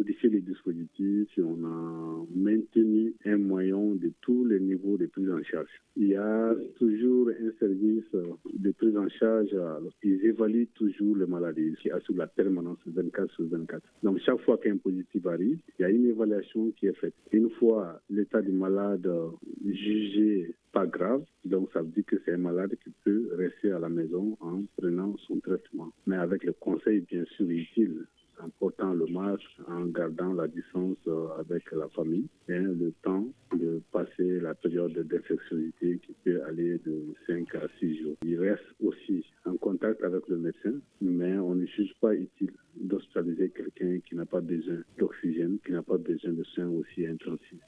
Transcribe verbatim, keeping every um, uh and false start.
modifié les dispositifs, on a maintenu un moyen de tous les niveaux de prise en charge. Il y a toujours un service de prise en charge, ils évaluent toujours les maladies qui assurent la permanence vingt-quatre sur vingt-quatre. Donc chaque fois qu'un positif arrive, il y a une évaluation qui est faite. Une fois l'état du malade jugé pas grave, donc ça veut dire que c'est un malade qui peut rester à la maison en prenant son traitement. Mais avec le conseil bien sûr utile, en portant le masque, en gardant la distance avec la famille, et le temps de passer la période d'infectiosité qui peut aller de cinq à six jours. Il reste aussi en contact avec le médecin, mais on ne juge pas utile d'hospitaliser quelqu'un qui n'a pas besoin d'oxygène, qui n'a pas besoin de soins aussi intensifs.